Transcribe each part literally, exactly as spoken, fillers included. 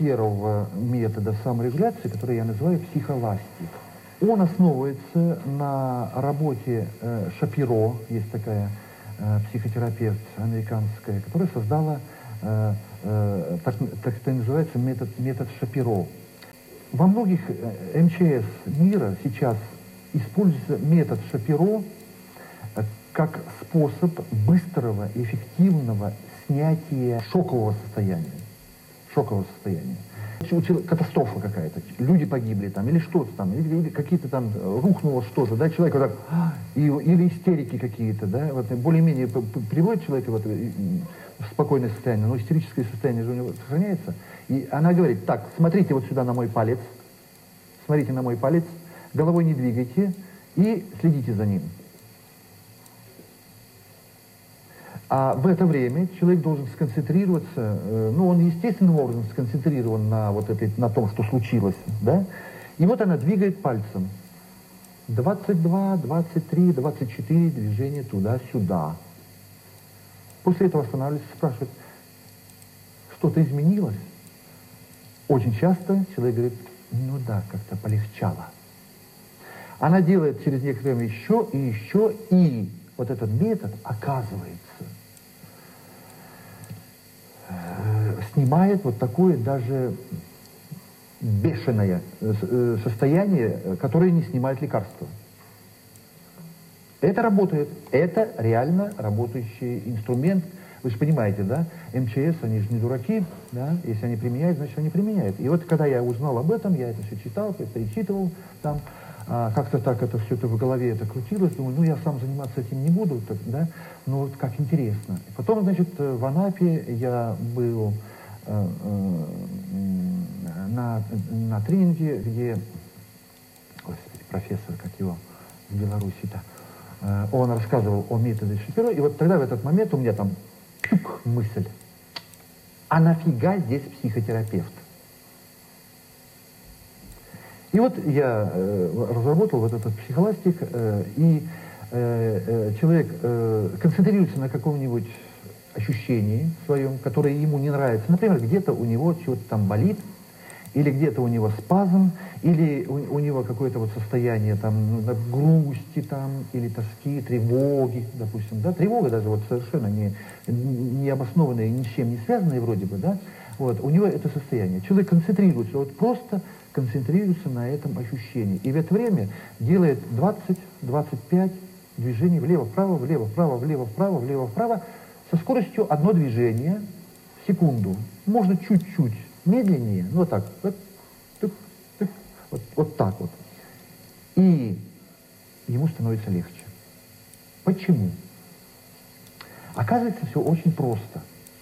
первого метода саморегуляции, который я называю психоластик. Он основывается на работе э, Шапиро, есть такая э, психотерапевт американская, которая создала э, э, так, так это называется метод, метод Шапиро. Во многих э, эм че эс мира сейчас используется метод Шапиро э, как способ быстрого и эффективного снятия шокового состояния. Шокового состояния. Катастрофа какая-то, люди погибли там, или что-то там, или, или какие-то там, рухнуло что-то, да, человек вот так, и, или истерики какие-то, да, вот, более-менее приводит человека вот, в спокойное состояние, но истерическое состояние же у него сохраняется, и она говорит, так, смотрите вот сюда на мой палец, смотрите на мой палец, головой не двигайте и следите за ним. А в это время человек должен сконцентрироваться, э, ну, он естественным образом сконцентрирован на, вот этой, на том, что случилось, да? И вот она двигает пальцем. двадцать два, двадцать три, двадцать четыре движения туда-сюда. После этого останавливается, спрашивает, что-то изменилось? Очень часто человек говорит, ну да, как-то полегчало. Она делает через некоторое время еще и еще, и вот этот метод, оказывается, снимает вот такое даже бешеное состояние, которое не снимает лекарства. Это работает. Это реально работающий инструмент. Вы же понимаете, да? эм че эс, они же не дураки, да? Если они применяют, значит, они применяют. И вот когда я узнал об этом, я это все читал, перечитывал там, а, как-то так это все это в голове это крутилось, думаю, ну я сам заниматься этим не буду, так, да? Но вот как интересно. Потом, значит, в Анапе я был э, э, на, на тренинге, где, господи, профессор, как его, в Беларуси-то, э, он рассказывал о методе Шапиро, и вот тогда в этот момент у меня там тюк, мысль, а нафига здесь психотерапевт? И вот я э, разработал вот этот психоластик, э, и э, э, человек э, концентрируется на каком-нибудь ощущении своем, которое ему не нравится. Например, где-то у него что-то там болит, или где-то у него спазм, или у, у него какое-то вот состояние там ну, грусти там, или тоски, тревоги, допустим. Да? Тревога даже вот совершенно не, не обоснованная, ни с чем не связанная вроде бы, да? Вот, у него это состояние. Человек концентрируется, вот просто концентрируется на этом ощущении. И в это время делает двадцать-двадцать пять движений влево-вправо, влево-вправо, влево-вправо, влево-вправо со скоростью одно движение в секунду. Можно чуть-чуть медленнее, ну вот так, вот, тык, тык, вот, вот так вот. И ему становится легче. Почему? Оказывается, все очень просто.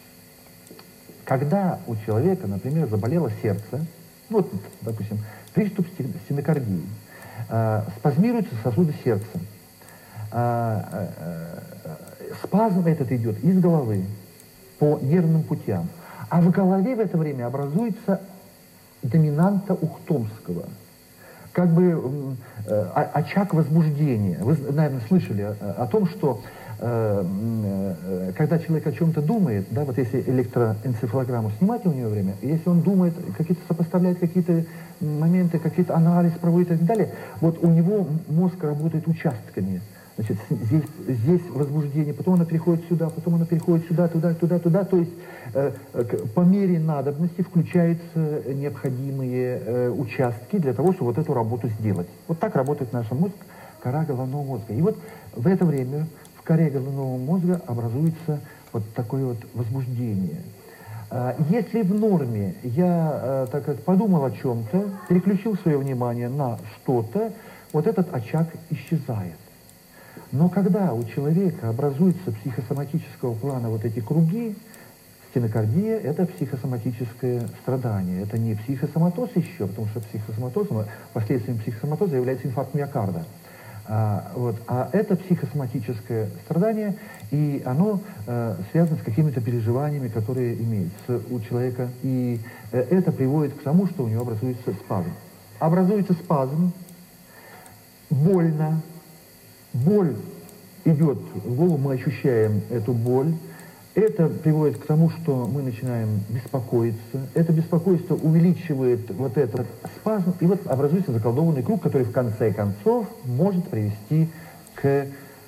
Когда у человека, например, заболело сердце, ну, вот, допустим, приступ стенокардии, э, спазмируются сосуды сердца, э, э, спазм этот идет из головы по нервным путям, а в голове в это время образуется доминанта Ухтомского, как бы э, очаг возбуждения. Вы, наверное, слышали о, о том, что э, э, когда человек о чем-то думает, да, вот если электроэнцефалограмму снимать у него время, если он думает, какие-то сопоставляет какие-то моменты, какие-то анализ проводит и так далее, вот у него мозг работает участками. Значит, здесь, здесь возбуждение, потом оно переходит сюда, потом оно переходит сюда, туда, туда, туда. То есть э, по мере надобности включаются необходимые э, участки для того, чтобы вот эту работу сделать. Вот так работает наш мозг, кора головного мозга. И вот в это время в коре головного мозга образуется вот такое вот возбуждение. Э, если в норме я э, так как подумал о чем-то, переключил свое внимание на что-то, вот этот очаг исчезает. Но когда у человека образуется психосоматического плана вот эти круги, стенокардия – это психосоматическое страдание. Это не психосоматоз еще, потому что психосоматоз, последствием психосоматоза является инфаркт миокарда. А, вот, а это психосоматическое страдание, и оно э, связано с какими-то переживаниями, которые имеются у человека. И э, это приводит к тому, что у него образуется спазм. Образуется спазм, больно. Боль идет в голову, мы ощущаем эту боль, Это приводит к тому, что мы начинаем беспокоиться. Это беспокойство увеличивает вот этот спазм, и вот образуется заколдованный круг, который в конце концов может привести к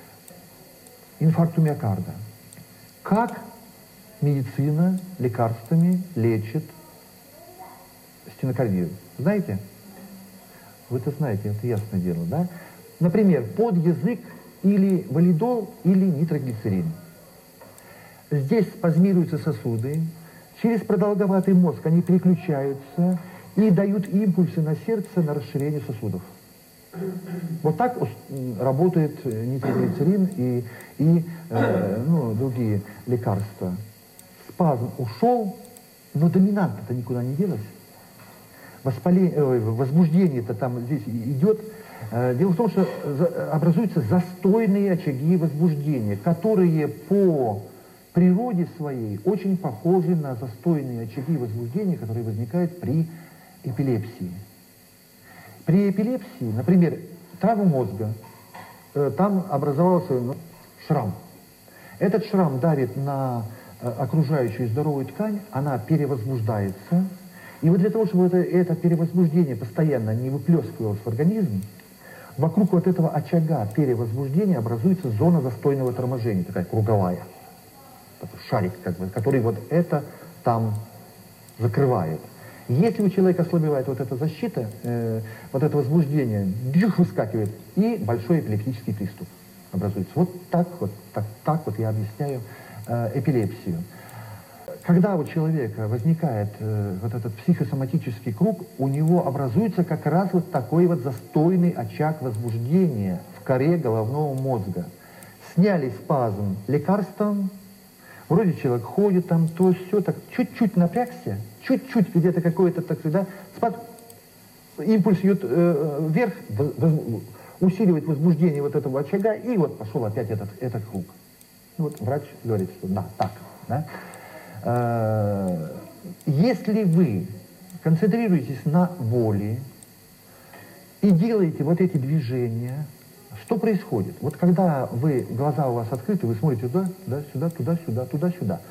инфаркту миокарда. Как медицина лекарствами лечит стенокардию? Знаете? Вы это знаете, это ясное дело, да? Например, под язык или валидол, или нитроглицерин. Здесь спазмируются сосуды, через продолговатый мозг они переключаются и дают импульсы на сердце на расширение сосудов. Вот так работает нитроглицерин и, и э, ну, другие лекарства. Спазм ушел, но доминанта-то никуда не делась. Воспаление, э, возбуждение-то там здесь идет. Э, дело в том, что за, образуются застойные очаги возбуждения, которые по природе своей очень похожи на застойные очаги возбуждения, которые возникают при эпилепсии. При эпилепсии, например, травма мозга, э, там образовался ну, шрам. Этот шрам давит на э, окружающую здоровую ткань, она перевозбуждается. И вот для того, чтобы это, это перевозбуждение постоянно не выплескивалось в организм, вокруг вот этого очага перевозбуждения образуется зона застойного торможения, такая круговая. Шарик, как бы, который вот это там закрывает. Если у человека ослабевает вот эта защита, э, вот это возбуждение, бьюх, выскакивает, и большой эпилептический приступ образуется. Вот так вот, так, так вот я объясняю э, эпилепсию. Когда у человека возникает э, вот этот психосоматический круг, у него образуется как раз вот такой вот застойный очаг возбуждения в коре головного мозга. Сняли спазм лекарством, вроде человек ходит там, то все так, чуть-чуть напрягся, чуть-чуть где-то какой-то, так сказать, да, спад, импульс идет э, вверх, воз, усиливает возбуждение вот этого очага, и вот пошел опять этот, этот круг. Вот врач говорит, что да, так. Да. Э, если вы концентрируетесь на боли и делаете вот эти движения, что происходит? Вот когда вы, глаза у вас открыты, вы смотрите туда, да, сюда, туда, сюда, туда, сюда.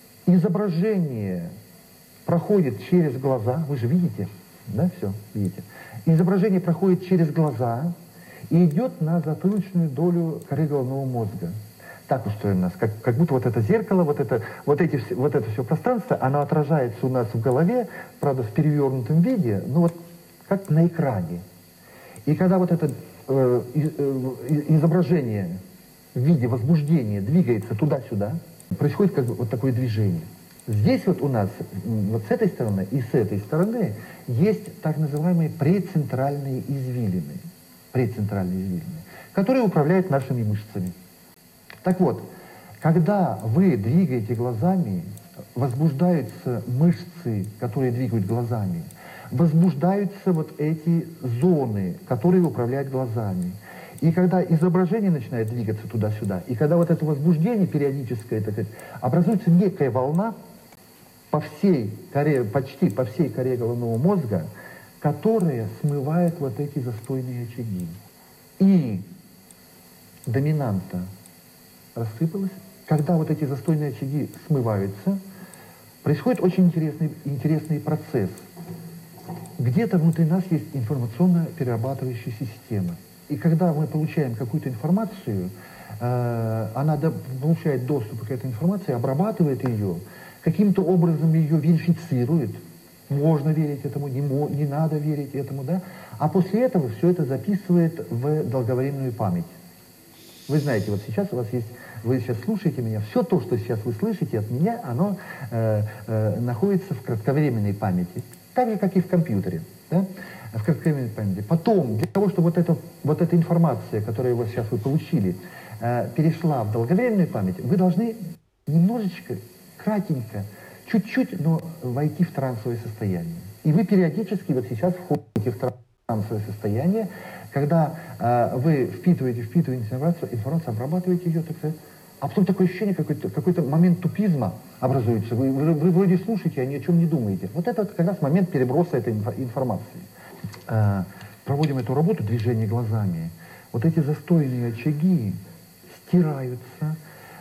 Изображение проходит через глаза, вы же видите, да, все, видите. Изображение проходит через глаза и идет на затылочную долю коры головного мозга. Так устроено у нас, как, как будто вот это зеркало, вот это, вот, эти, вот это все пространство, оно отражается у нас в голове, правда, в перевернутом виде, ну вот как на экране. И когда вот это э, э, изображение в виде возбуждения двигается туда-сюда, происходит как бы вот такое движение. Здесь вот у нас, вот с этой стороны и с этой стороны, есть так называемые прецентральные извилины, прецентральные извилины, которые управляют нашими мышцами. Так вот, когда вы двигаете глазами, возбуждаются мышцы, которые двигают глазами, возбуждаются вот эти зоны, которые управляют глазами. И когда изображение начинает двигаться туда-сюда, и когда вот это возбуждение периодическое, так сказать, образуется некая волна по всей коре, почти по всей коре головного мозга, которая смывает вот эти застойные очаги. И доминанта рассыпалась. Когда вот эти застойные очаги смываются, происходит очень интересный, интересный процесс. Где-то внутри нас есть информационно-перерабатывающая система. И когда мы получаем какую-то информацию, э, она до, получает доступ к этой информации, обрабатывает ее, каким-то образом ее верифицирует. Можно верить этому, не, не надо верить этому, да? А после этого все это записывает в долговременную память. Вы знаете, вот сейчас у вас есть, вы сейчас слушаете меня, все то, что сейчас вы слышите от меня, оно э, э, находится в кратковременной памяти. Так же, как и в компьютере, да? В кратковременной памяти. Потом, для того, чтобы вот эта, вот эта информация, которую вот сейчас вы получили, э, перешла в долговременную память, вы должны немножечко, кратенько, чуть-чуть, но войти в трансовое состояние. И вы периодически вот сейчас входите в трансовое состояние, когда э, вы впитываете, впитываете информацию, информацию, обрабатываете ее, так сказать, а потом такое ощущение, какой-то какой-то момент тупизма образуется. Вы, вы, вы вроде слушаете, а ни о чем не думаете. Вот это вот как раз момент переброса этой информации. Э, проводим эту работу, движение глазами. Вот эти застойные очаги стираются,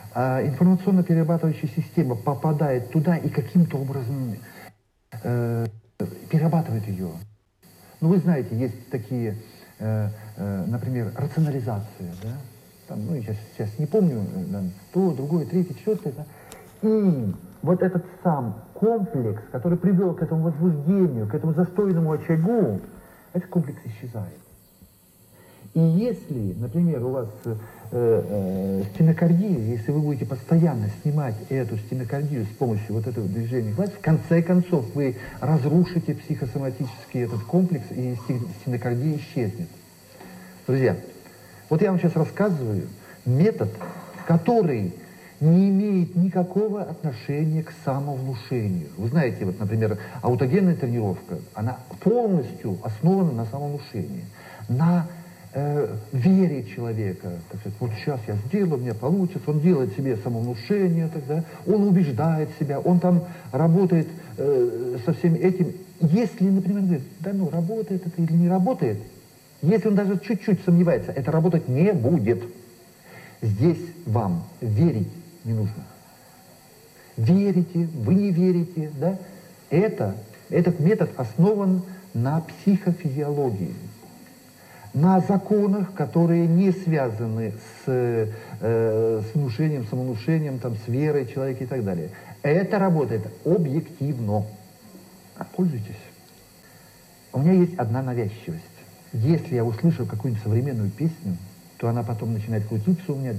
а информационно-перерабатывающая система попадает туда и каким-то образом э, перерабатывает ее. Ну, вы знаете, есть такие, э, э, например, рационализации, да? Там, ну, я сейчас, сейчас не помню, да, то, другое, третье, четвертое, да? И вот этот сам комплекс, который привел к этому возбуждению, к этому застойному очагу, этот комплекс исчезает. И если, например, у вас э, э, стенокардия, если вы будете постоянно снимать эту стенокардию с помощью вот этого движения глаз, в конце концов вы разрушите психосоматический этот комплекс, и стенокардия исчезнет. Друзья, вот я вам сейчас рассказываю метод, который не имеет никакого отношения к самовнушению. Вы знаете, вот, например, аутогенная тренировка, она полностью основана на самовнушении, на э, вере человека. Так сказать, вот сейчас я сделаю, у меня получится, он делает себе самовнушение, тогда, он убеждает себя, он там работает э, со всем этим. Если, например, говорит, да ну, работает это или не работает, если он даже чуть-чуть сомневается, это работать не будет. Здесь вам верить не нужно. Верите, вы не верите, да? Это, этот метод основан на психофизиологии, на законах, которые не связаны с, э, с внушением, самовнушением, там, с верой человека и так далее. Это работает объективно. Пользуйтесь. У меня есть одна навязчивость. Если я услышу какую-нибудь современную песню, то она потом начинает крутиться у меня.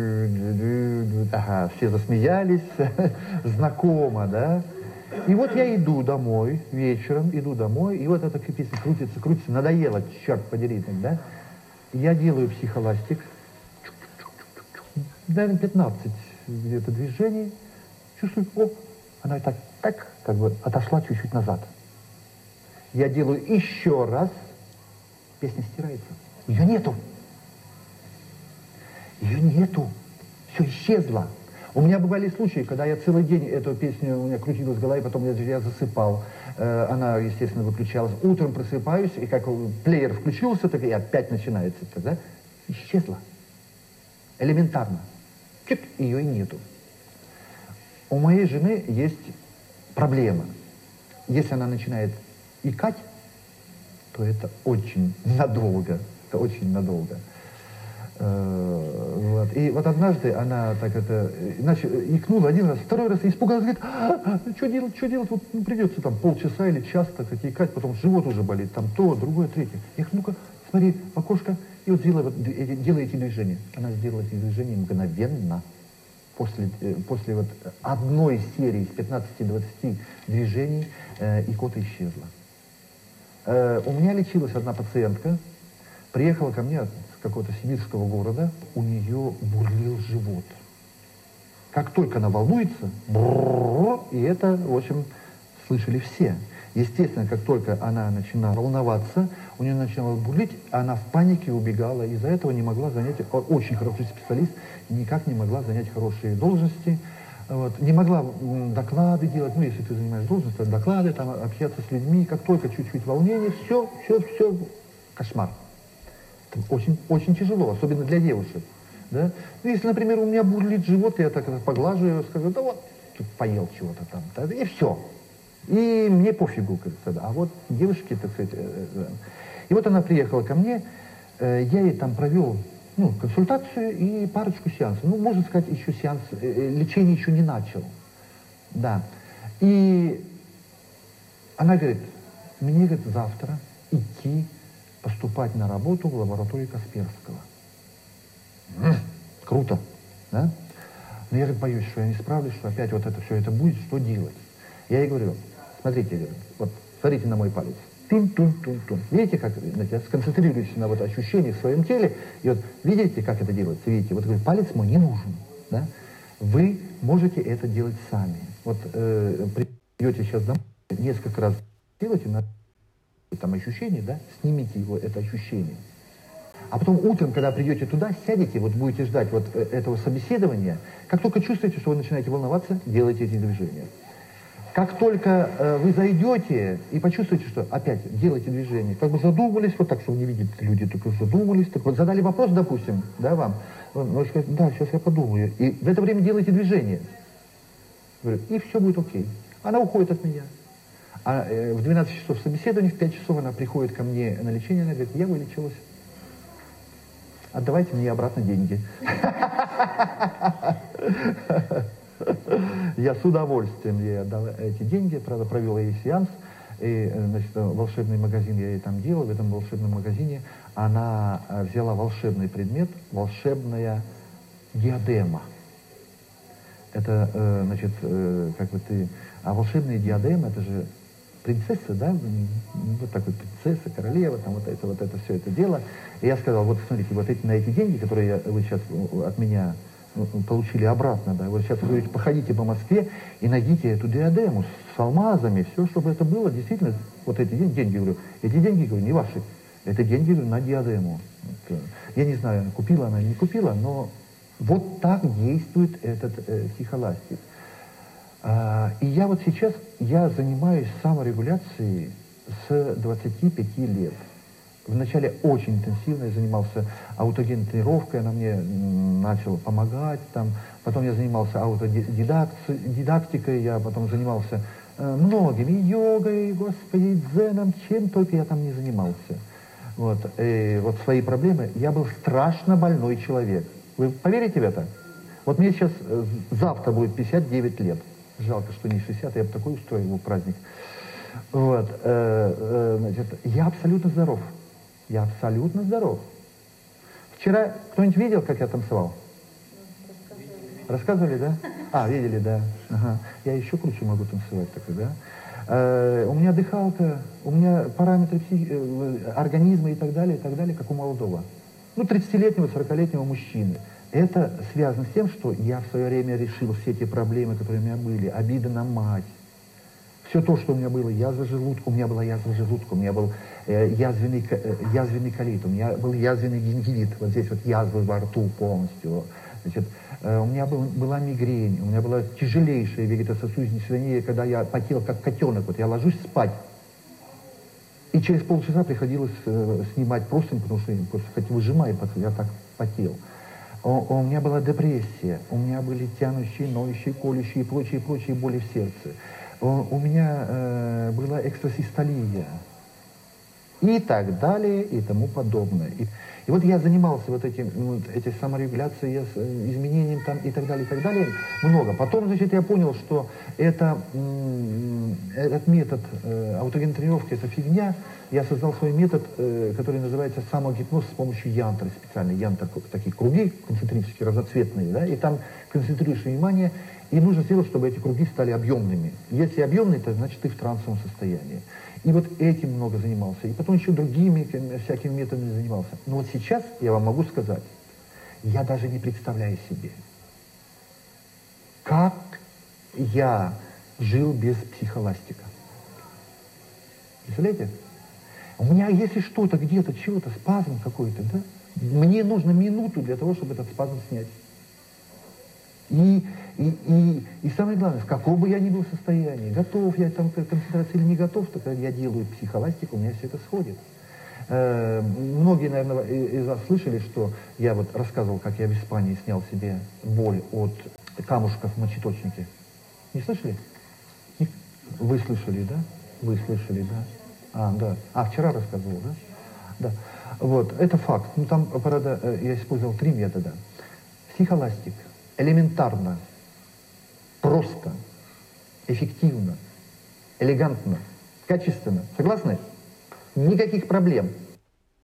Ага, все засмеялись, знакомо, да? И вот я иду домой, вечером иду домой, и вот эта песня крутится, крутится, надоело, черт подери, да? Я делаю психоластик, наверное, пятнадцать где-то движений, чувствую, о, она так, так, как бы отошла чуть-чуть назад. Я делаю еще раз, песня стирается, ее нету. Ее нету. Все исчезло. У меня бывали случаи, когда я целый день эту песню у меня крутилась в голове, потом я, я засыпал. Э, она, естественно, выключалась. Утром просыпаюсь, и как плеер включился, так и опять начинается. Тогда исчезла. Элементарно. Чик, ее и нету. У моей жены есть проблема. Если она начинает икать, то это очень надолго. Это очень надолго. Вот. И вот однажды она так это, иначе икнула один раз, второй раз, испугалась, говорит, а, что делать, что делать, вот ну, придется там полчаса или час так сказать, икать, потом живот уже болит, там то, другое, третье. Я говорю, ну-ка, смотри в окошко, и вот делай, вот, делай эти движения. Она сделала эти движения мгновенно. После, после вот одной серии из пятнадцати-двадцати движений э, икота исчезла. Э, у меня лечилась одна пациентка, приехала ко мне с какого-то сибирского города, у нее бурлил живот. Как только она волнуется, брррр, и это, в общем, слышали все. Естественно, как только она начинала волноваться, у нее начинало бурлить, она в панике убегала, из-за этого не могла занять, очень хороший специалист, никак не могла занять хорошие должности, вот, не могла доклады делать, ну, если ты занимаешь должность, то доклады, там, общаться с людьми, как только чуть-чуть волнение, все, все, все, кошмар. Очень, очень тяжело, особенно для девушек. Да? Ну, если, например, у меня бурлит живот, я так поглажу его, скажу, да вот, тут поел чего-то там, да, и все. И мне пофигу, как сказать. А вот девушки, так сказать, э, э, и вот она приехала ко мне, э, я ей там провел, ну, консультацию и парочку сеансов. Ну, можно сказать, еще сеанс, э, лечение еще не начал. Да. И она говорит, мне, говорит, завтра идти поступать на работу в лабораторию Касперского. М-м, круто, да? Но я же боюсь, что я не справлюсь, что опять вот это все это будет, что делать? Я ей говорю, смотрите, я говорю, вот смотрите на мой палец. Тун-тун-тун-тун. Видите, как, знаете, сконцентрируйтесь на вот ощущениях в своем теле, и вот видите, как это делается, видите, вот говорю, палец мой не нужен, да? Вы можете это делать сами. Вот э, придете сейчас домой, несколько раз делайте на там ощущение, да, снимите его, это ощущение. А потом утром, когда придете туда, сядете, вот будете ждать вот этого собеседования, как только чувствуете, что вы начинаете волноваться, делайте эти движения. Как только э, вы зайдете и почувствуете, что опять делаете движение, как бы задумались, вот так, чтобы не видеть люди, только задумались, так вот задали вопрос, допустим, да, вам, вы скажете, да, сейчас я подумаю, и в это время делаете движение, и все будет окей. Она уходит от меня. А э, в двенадцать часов собеседования, в пять часов она приходит ко мне на лечение, она говорит, я вылечилась. Отдавайте мне обратно деньги. Я с удовольствием ей отдал эти деньги, правда, провел ей сеанс, и, значит, волшебный магазин я ей там делал, в этом волшебном магазине она взяла волшебный предмет, волшебная диадема. Это, значит, как бы ты... А волшебная диадема, это же принцесса, да, вот такой принцесса, королева, там вот это, вот это, все это дело. И я сказал, вот смотрите, вот эти, на эти деньги, которые я, вы сейчас от меня получили обратно, да, вы сейчас говорите, походите по Москве и найдите эту диадему с алмазами, все, чтобы это было действительно, вот эти деньги, деньги, говорю, эти деньги, говорю, не ваши, это деньги, говорю, на диадему. Вот, я не знаю, купила она или не купила, но вот так действует этот э, психоластик. А, и я вот сейчас, я занимаюсь саморегуляцией с двадцати пяти лет. Вначале очень интенсивно я занимался аутоген-тренировкой, она мне начала помогать, там, потом я занимался аутодидактикой, я потом занимался э, многими, йогой, господи, дзеном, чем только я там не занимался. Вот, и вот свои проблемы, я был страшно больной человек. Вы поверите в это? Вот мне сейчас, э, завтра будет пятьдесят девять лет. Жалко, что не шестьдесят, я бы такой устроил праздник. Вот, э, э, значит, я абсолютно здоров. Я абсолютно здоров. Вчера кто-нибудь видел, как я танцевал? Рассказывали, да? А, видели, да. Ага. Я еще круче могу танцевать такой, да? Э, у меня дыхалка, у меня параметры псих... организма и так далее, и так далее, как у молодого. Ну, тридцатилетнего, сорокалетнего мужчины. Это связано с тем, что я в свое время решил все те проблемы, которые у меня были, обида на мать. Все то, что у меня было, язва желудка, у меня была язва желудка, у меня был э, язвенный, э, язвенный колит, у меня был язвенный гингивит, вот здесь вот язвы во рту полностью. Значит, э, у меня был, была мигрень, у меня была тяжелейшая вегетососудистая, когда я потел как котенок, вот я ложусь спать, и через полчаса приходилось э, снимать простынь, потому что просто хоть выжимай, я так потел. У, у меня была депрессия, у меня были тянущие, ноющие, колющие и прочие, прочие боли в сердце. У меня э, была экстрасистолия и так далее, и тому подобное. И, и вот я занимался вот этим, вот, этой саморегуляцией, изменением там и так далее, и так далее, много. Потом, значит, я понял, что это, этот метод э, аутоген-тренировки, это фигня. Я создал свой метод, э, который называется самогипноз с помощью янтры специальной. Янтр, такие круги концентрические, разноцветные, да, и там концентрируешь внимание, и нужно сделать, чтобы эти круги стали объемными. Если объемные, то значит ты в трансовом состоянии. И вот этим много занимался. И потом еще другими всякими методами занимался. Но вот сейчас я вам могу сказать, я даже не представляю себе, как я жил без психоластика. Представляете? У меня, если что-то где-то, чего-то, спазм какой-то, да, мне нужно минуту для того, чтобы этот спазм снять. И, и, и, и самое главное, в каком бы я ни был состоянии, готов я там к концентрации или не готов, то когда я делаю психоластику, у меня все это сходит. Э, многие, наверное, из вас слышали, что я вот рассказывал, как я в Испании снял себе боль от камушков в мочеточнике. Не слышали? Вы слышали, да? Вы слышали, да? А, да. А, вчера рассказывал, да? Да. Вот, это факт. Ну, там, правда, я использовал три метода. Психоластик. Элементарно, просто, эффективно, элегантно, качественно. Согласны? Никаких проблем.